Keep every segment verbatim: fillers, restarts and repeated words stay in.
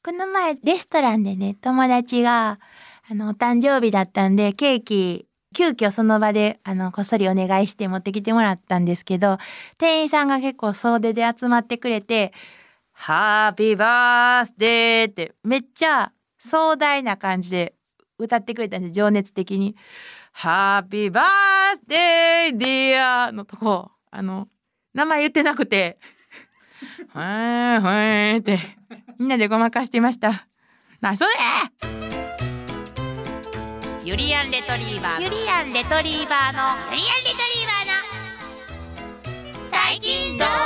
この前レストランでね、友達があのお誕生日だったんでケーキ急遽その場であのこっそりお願いして持ってきてもらったんですけど、店員さんが結構総出で集まってくれて、ハッピーバースデーってめっちゃ壮大な感じで歌ってくれたんです。情熱的にハッピーバースデーディアのとこ、あの名前言ってなくてふーんふーんってみんなでごまかしてました。なそれユリアンレトリーバーユリアンレトリーバーのユリアンレトリーバーの最近どう、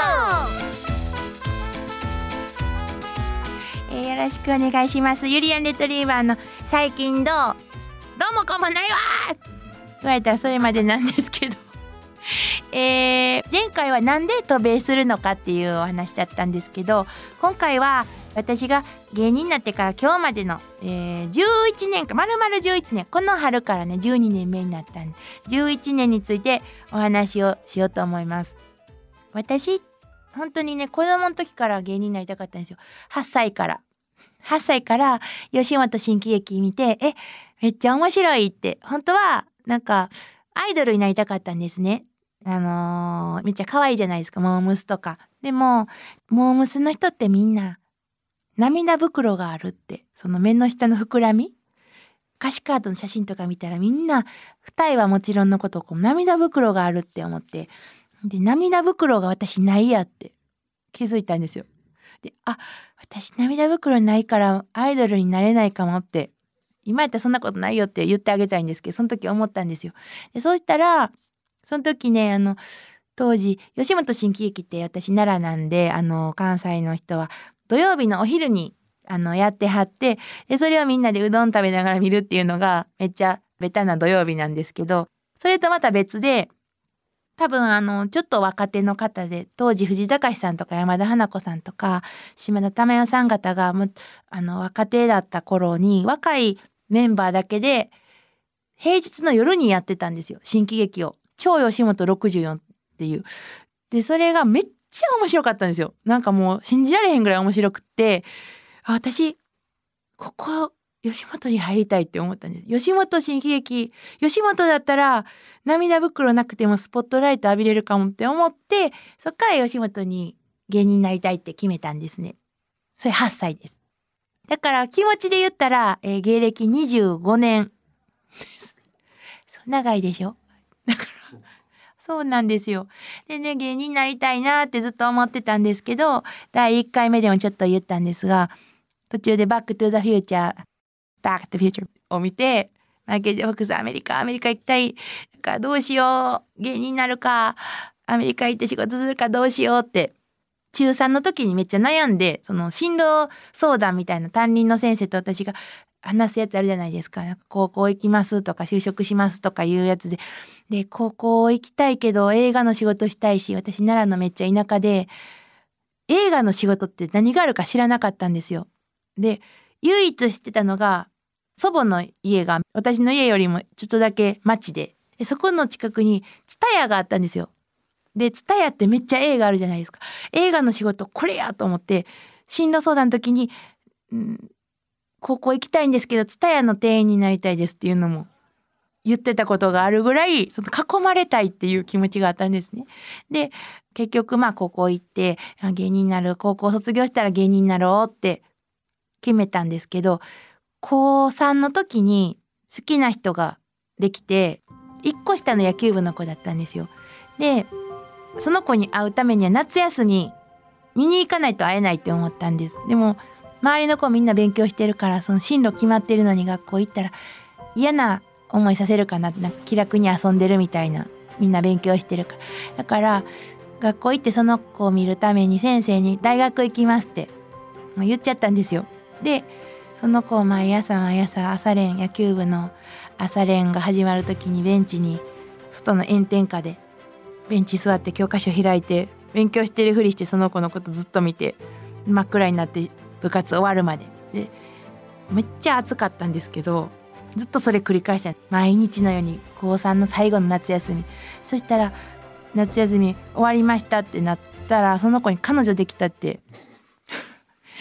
えー、よろしくお願いします。ユリアンレトリーバーの最近どう、どうもこんばんないわ言われたらそれまでなんですけどえー、前回はなんで渡米するのかっていうお話だったんですけど、今回は私が芸人になってから今日までの、えー、じゅういちねんか丸々じゅういちねん、この春からねじゅうにねんめになったんでじゅういちねんについてお話をしようと思います。私本当にね子供の時から芸人になりたかったんですよ。はっさいからはっさいから吉本新喜劇見て、えめっちゃ面白いって、本当はなんかアイドルになりたかったんですね。あのー、めっちゃ可愛いじゃないですか、モームスとか。でもモームスの人ってみんな涙袋があるって、その目の下の膨らみ、歌詞カードの写真とか見たらみんな二重はもちろんのことこう涙袋があるって思って、で涙袋が私ないやって気づいたんですよ。で、あ、私涙袋ないからアイドルになれないかもって、今やったらそんなことないよって言ってあげたいんですけど、その時思ったんですよ。でそうしたらその時ね、あの当時吉本新喜劇って私奈良なんで、あの関西の人は土曜日のお昼にあのやってはって、でそれをみんなでうどん食べながら見るっていうのがめっちゃベタな土曜日なんですけど、それとまた別で多分あのちょっと若手の方で、当時藤井隆さんとか山田花子さんとか島田珠代さん方がもあの若手だった頃に若いメンバーだけで平日の夜にやってたんですよ、新喜劇を。超吉本ろくじゅうよんっていう。でそれがめっちゃ面白かったんですよ。なんかもう信じられへんぐらい面白くって、あ、私ここ吉本に入りたいって思ったんです。吉本新喜劇、吉本だったら涙袋なくてもスポットライト浴びれるかもって思って、そっから吉本に芸人になりたいって決めたんですね。それはっさいです。だから気持ちで言ったら、えー、芸歴にじゅうごねんです長いでしょ。だからそうなんですよ。でね、芸人になりたいなってずっと思ってたんですけど、だいいっかいめでもちょっと言ったんですが、途中でバックトゥザフューチャー、バックトゥフューチャーを見て、マイケル・ジャクソンアメリカ、アメリカ行きたい。だからどうしよう。芸人になるか、アメリカ行って仕事するかどうしようって、中さんの時にめっちゃ悩んで、その進路相談みたいな担任の先生と私が話すやつあるじゃないですか。なんか高校行きますとか就職しますとかいうやつで、で高校行きたいけど映画の仕事したいし、私奈良のめっちゃ田舎で映画の仕事って何があるか知らなかったんですよ。で唯一知ってたのが祖母の家が私の家よりもちょっとだけ町で、でそこの近くにツタヤがあったんですよ。でツタヤってめっちゃ映画あるじゃないですか。映画の仕事これやと思って進路相談の時に、うん高校行きたいんですけどツタヤの店員になりたいですっていうのも言ってたことがあるぐらい、その囲まれたいっていう気持ちがあったんですね。で結局まあ高校行って芸人になる、高校卒業したら芸人になろうって決めたんですけど、高さんの時に好きな人ができて、いっこ下の野球部の子だったんですよ。でその子に会うためには夏休み見に行かないと会えないって思ったんです。でも周りの子みんな勉強してるから、その進路決まってるのに学校行ったら嫌な思いさせるかなって、なんか気楽に遊んでるみたいな、みんな勉強してるから。だから学校行ってその子を見るために先生に大学行きますってもう言っちゃったんですよ。でその子を毎朝毎朝朝練、野球部の朝練が始まる時にベンチに外の炎天下でベンチ座って教科書開いて勉強してるふりして、その子のことずっと見て真っ暗になって部活終わるまででめっちゃ暑かったんですけど、ずっとそれ繰り返した毎日のように高さんの最後の夏休み。そしたら夏休み終わりましたってなったら、その子に彼女できたって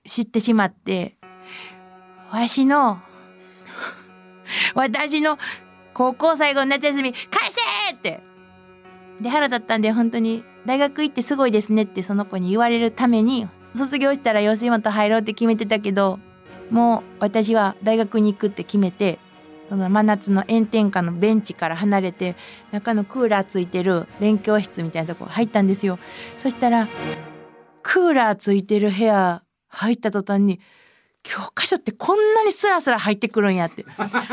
知ってしまって、わしの私の高校最後の夏休み返せってで腹立ったんで、本当に大学行ってすごいですねってその子に言われるために、卒業したら吉本入ろうって決めてたけど、もう私は大学に行くって決めて、その真夏の炎天下のベンチから離れて中のクーラーついてる勉強室みたいなとこ入ったんですよ。そしたらクーラーついてる部屋入った途端に、教科書ってこんなにスラスラ入ってくるんやって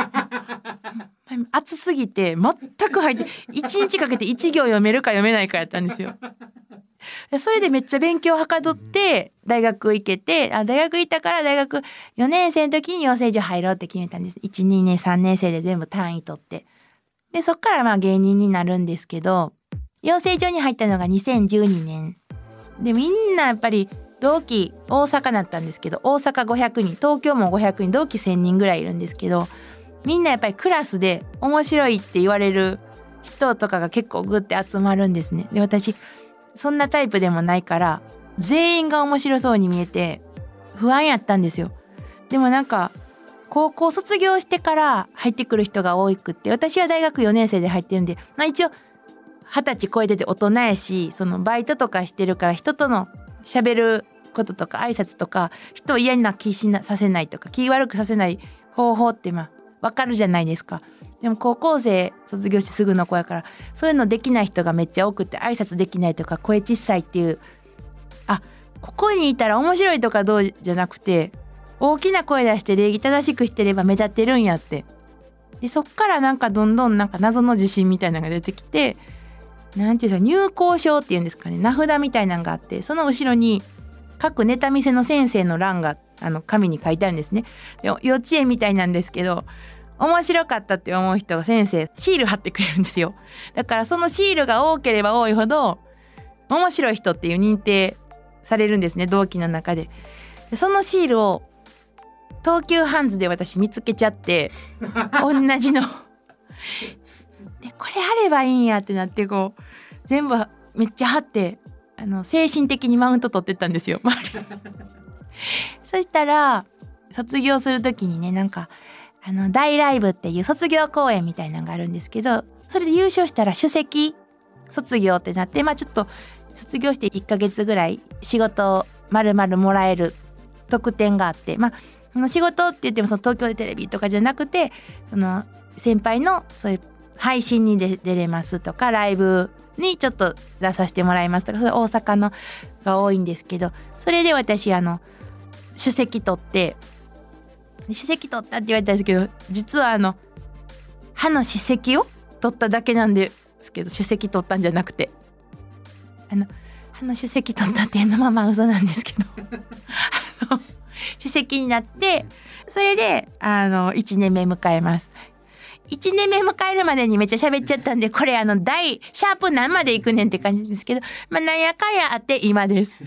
暑すぎて全く入っていちにちかけていち行読めるか読めないかやったんですよ。それでめっちゃ勉強はかどって大学行けて、あ大学行ったから大学よねん生の時に養成所入ろうって決めたんです。いち、にねん、さんねん生で全部単位取って、でそっからまあ芸人になるんですけど、養成所に入ったのがにせんじゅうにねんで、みんなやっぱり同期大阪だったんですけど、大阪ごひゃくにん、東京もごひゃくにん、同期せんにんぐらいいるんですけど、みんなやっぱりクラスで面白いって言われる人とかが結構グッて集まるんですね。で私そんなタイプでもないから全員が面白そうに見えて不安やったんですよ。でもなんか高校卒業してから入ってくる人が多くって、私は大学よねん生で入ってるんで、まあ、一応二十歳超えてて大人やし、そのバイトとかしてるから人との喋ることとか挨拶とか人を嫌な気しなさせないとか気悪くさせない方法ってまあわかるじゃないですか。でも高校生卒業してすぐの子やからそういうのできない人がめっちゃ多くて、挨拶できないとか声小さいっていう、あここにいたら面白いとかどうじゃなくて、大きな声出して礼儀正しくしてれば目立ってるんやって。でそっからなんかどんどんなんか謎の自信みたいなのが出てきて、なんていうんですか、入校証っていうんですかね、名札みたいなのがあって、その後ろに各ネタ見せの先生の欄があの紙に書いてあるんですね。で幼稚園みたいなんですけど、面白かったって思う人が先生シール貼ってくれるんですよ。だからそのシールが多ければ多いほど面白い人っていう認定されるんですね、同期の中で。でそのシールを東急ハンズで私見つけちゃって同じのでこれ貼ればいいんやってなって、こう全部めっちゃ貼ってあの精神的にマウント取ってったんですよそしたら卒業する時にね、なんかあの大ライブっていう卒業公演みたいなのがあるんですけど、それで優勝したら首席卒業ってなって、まあちょっと卒業していっかげつぐらい仕事を丸々もらえる特典があって、まあその仕事って言ってもその東京でテレビとかじゃなくて、その先輩のそういう配信に出れますとか、ライブにちょっと出させてもらいますとか、それ大阪のが多いんですけど、それで私あの首席取って首席取ったって言われたんですけど、実はあの歯の歯石を取っただけなんですけど、首席取ったんじゃなくて、あの歯の首席取ったっていうのはまあまあ嘘なんですけどあの首席になって、それであのいちねんめ迎えます。いちねんめ迎えるまでにめっちゃ喋っちゃったんで、これあの第シャープ何までいくねんって感じですけど、まあなんやかんやあって今です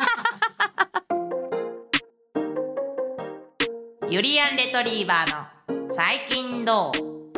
ユリアンレトリーバーの最近どう？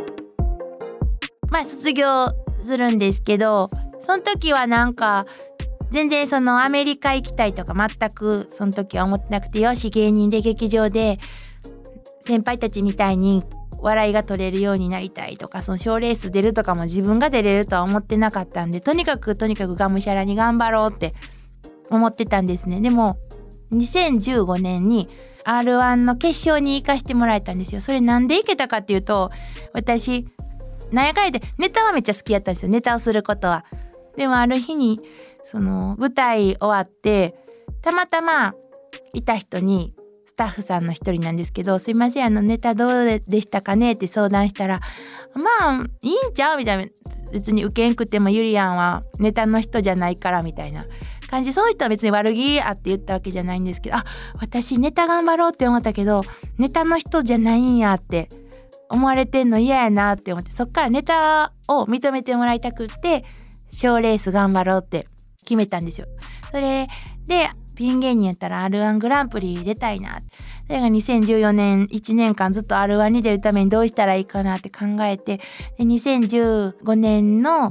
まあ卒業するんですけど、その時はなんか全然そのアメリカ行きたいとか全くその時は思ってなくて、よし芸人で劇場で先輩たちみたいに笑いが取れるようになりたいとか、その賞レース出るとかも自分が出れるとは思ってなかったんで、とにかくとにかくがむしゃらに頑張ろうって思ってたんですね。でもにせんじゅうごねんに アールワン の決勝に行かしてもらえたんですよ。それなんで行けたかっていうと、私なんやかんやでネタはめっちゃ好きやったんですよ、ネタをすることは。でもある日にその舞台終わってたまたまいた人に、スタッフさんの一人なんですけど、すいませんあのネタどうでしたかねって相談したら、まあいいんちゃうみたいな、別に受けんくてもゆりやんはネタの人じゃないからみたいな感じ。その人は別に悪気あって言ったわけじゃないんですけど、あ私ネタ頑張ろうって思ったけどネタの人じゃないんやって思われてんの嫌やなって思って、そっからネタを認めてもらいたくって賞レース頑張ろうって決めたんですよ。それでピン芸人やったら アールワン グランプリ出たいな、それがにせんじゅうよねんいちねんかんずっと アールワン に出るためにどうしたらいいかなって考えて、でにせんじゅうごねんの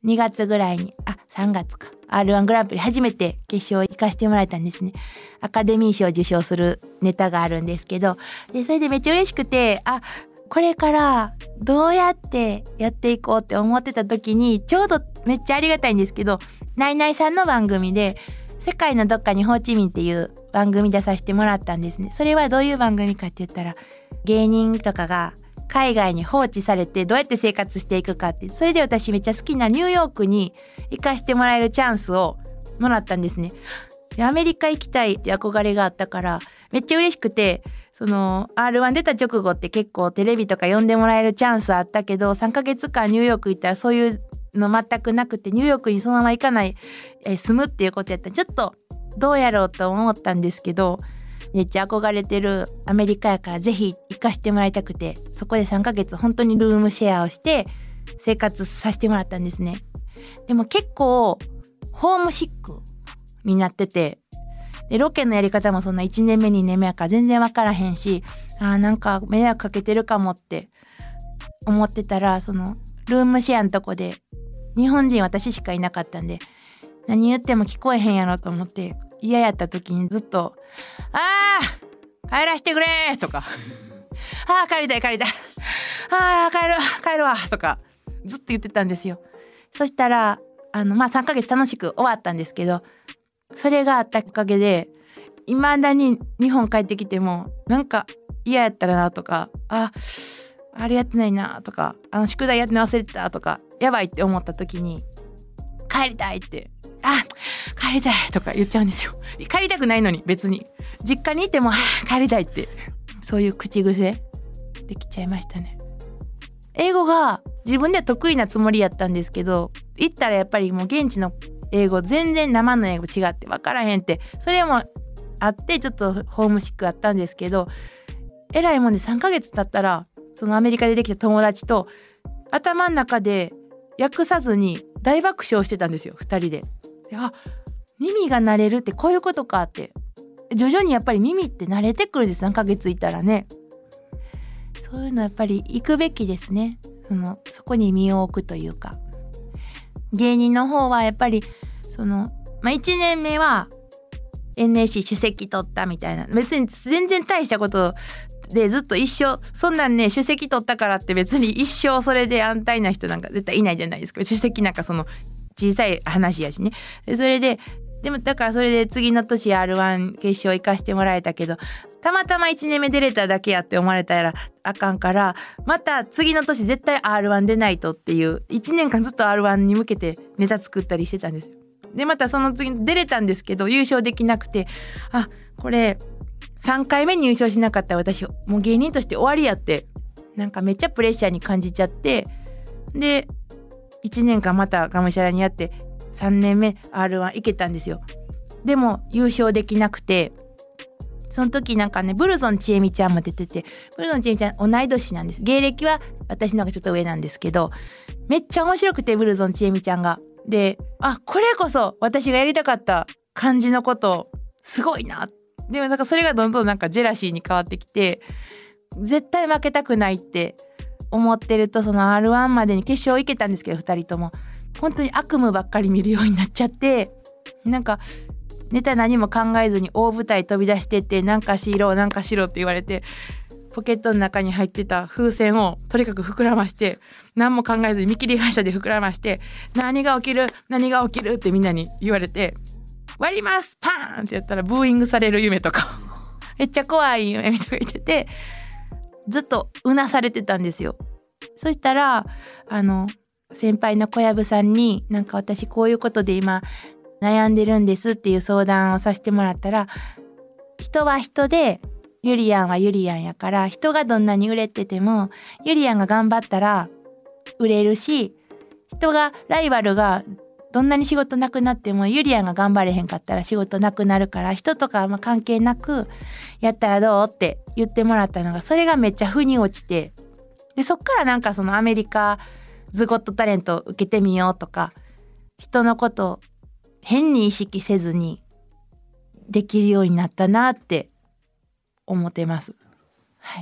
にがつぐらいにあさんがつか アールワン グランプリ初めて決勝行かしてもらえたんですね。アカデミー賞を受賞するネタがあるんですけど、でそれでめっちゃ嬉しくて、あこれからどうやってやっていこうって思ってた時に、ちょうどめっちゃありがたいんですけど、ナイナイさんの番組で世界のどっかにホーチミンっていう番組出させてもらったんですね。それはどういう番組かって言ったら、芸人とかが海外に放置されてどうやって生活していくかって、それで私めっちゃ好きなニューヨークに行かしてもらえるチャンスをもらったんですね。でアメリカ行きたいって憧れがあったからめっちゃ嬉しくて、その アールワン 出た直後って結構テレビとか呼んでもらえるチャンスあったけど、さんかげつかんニューヨーク行ったらそういうの全くなくて、ニューヨークにそのまま行かない、えー住むっていうことやったらちょっとどうやろうと思ったんですけど、めっちゃ憧れてるアメリカやからぜひ行かしてもらいたくて、そこでさんかげつ本当にルームシェアをして生活させてもらったんですね。でも結構ホームシックになってて、でロケのやり方もそんないちねんめにねんめやから全然分からへんし、あーなんか迷惑かけてるかもって思ってたら、そのルームシェアのとこで日本人私しかいなかったんで、何言っても聞こえへんやろと思って嫌やった時にずっとあー帰らしてくれーとかあー帰りたい帰りたいあー帰る帰るわとかずっと言ってたんですよ。そしたらあのまあさんかげつ楽しく終わったんですけど、それがあったおかげで未だに日本帰ってきてもなんか嫌やったらなとか、ああれやってないなとか、あの宿題やって忘れてたとか、やばいって思った時に帰りたいって、あ帰りたいとか言っちゃうんですよ。帰りたくないのに別に実家にいても帰りたいって、そういう口癖できちゃいましたね。英語が自分では得意なつもりやったんですけど、行ったらやっぱりもう現地の英語全然生の英語違って分からへんって、それもあってちょっとホームシックあったんですけど、えらいもんでさんかげつ経ったらそのアメリカでできた友達と頭の中で訳さずに大爆笑してたんですよ、ふたりで。であ耳が慣れるってこういうことかって、徐々にやっぱり耳って慣れてくるんです、さんかげついたらね。そういうのやっぱり行くべきですね。そのそこに身を置くというか、芸人の方はやっぱりその、まあ、いちねんめは エヌエーシー 首席取ったみたいな、別に全然大したことでずっと一生そんなんね、首席取ったからって別に一生それで安泰な人なんか絶対いないじゃないですか。首席なんかその小さい話やしね。でそれででもだからそれで次の年 アールワン 決勝行かしてもらえたけど、たまたまいちねんめ出れただけやって思われたらあかんから、また次の年絶対 アールワン 出ないとっていういちねんかんずっと アールワン に向けてネタ作ったりしてたんですよ。でまたその次出れたんですけど優勝できなくて、あこれさんかいめに優勝しなかったら私もう芸人として終わりやって、なんかめっちゃプレッシャーに感じちゃって、でいちねんかんまたがむしゃらにやってさんねんめ アールワン 行けたんですよ。でも優勝できなくて、その時なんかねブルゾンちえみちゃんも出てて、ブルゾンちえみちゃん同い年なんです。芸歴は私の方がちょっと上なんですけど、めっちゃ面白くてブルゾンちえみちゃんが、であこれこそ私がやりたかった感じのことすごいな。でもなんかそれがどんどんなんかジェラシーに変わってきて、絶対負けたくないって思ってると、その アールワン までに決勝行けたんですけどふたりとも本当に悪夢ばっかり見るようになっちゃって、なんかネタ何も考えずに大舞台飛び出してって、なんかしろなんかしろって言われて、ポケットの中に入ってた風船をとにかく膨らまして、何も考えずに見切り発車で膨らまして、何が起きる何が起きるってみんなに言われて、割りますパーンってやったらブーイングされる夢とかめっちゃ怖い夢とか言ってて、ずっとうなされてたんですよ。そしたらあの先輩の小籔さんに、なんか私こういうことで今悩んでるんですっていう相談をさせてもらったら、人は人でゆりやんはゆりやんやから、人がどんなに売れててもゆりやんが頑張ったら売れるし、人がライバルがどんなに仕事なくなってもゆりやんが頑張れへんかったら仕事なくなるから、人とかまあ関係なくやったらどうって言ってもらったのが、それがめっちゃ腑に落ちて、でそっからなんかそのアメリカズゴットタレント受けてみようとか、人のこと変に意識せずにできるようになったなって思ってます。はい。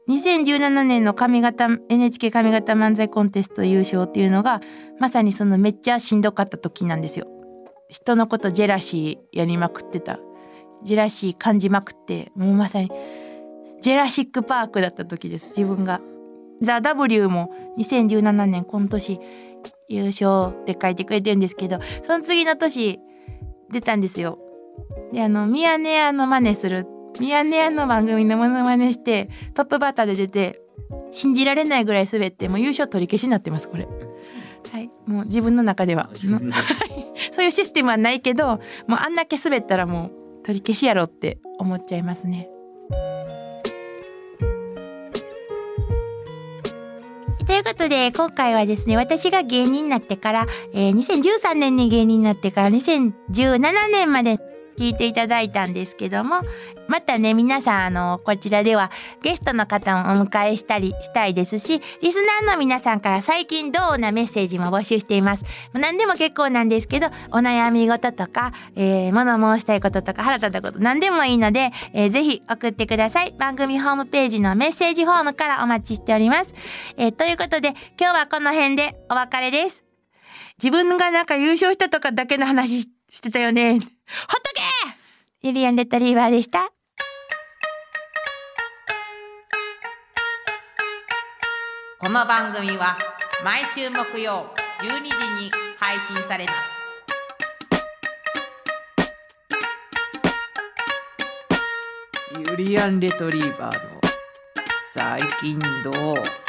にせんじゅうななねんの上方 エヌエイチケー 上方漫才コンテスト優勝っていうのがまさにそのめっちゃしんどかった時なんですよ。人のことジェラシーやりまくってた、ジェラシー感じまくって、もうまさにジェラシックパークだった時です。自分がザ・ W もにせんじゅうななねん今年優勝って書いてくれてるんですけど、その次の年出たんですよ。であのミヤネ屋の真似するミヤネ屋の番組のモノマネしてトップバッターで出て信じられないぐらい滑ってもう優勝取り消しになってますこれ。はい、もう自分の中ではそういうシステムはないけど、もうあんだけ滑ったらもう取り消しやろって思っちゃいますね。ということで今回はですね、私が芸人になってから、えー、にせんじゅうさんねんに芸人になってからにせんじゅうななねんまで聞いていただいたんですけども、またね皆さんあのこちらではゲストの方もお迎えしたりしたいですし、リスナーの皆さんから最近どうなメッセージも募集しています。何でも結構なんですけど、お悩み事とか、えー、物申したいこととか腹立ったこと何でもいいので、えー、ぜひ送ってください。番組ホームページのメッセージフォームからお待ちしております。えー、ということで今日はこの辺でお別れです。自分がなんか優勝したとかだけの話してたよね。ほっとけ！ユリアンレトリーバーでした。この番組は毎週木曜じゅうにじに配信されます。ユリアンレトリーバーの最近どう？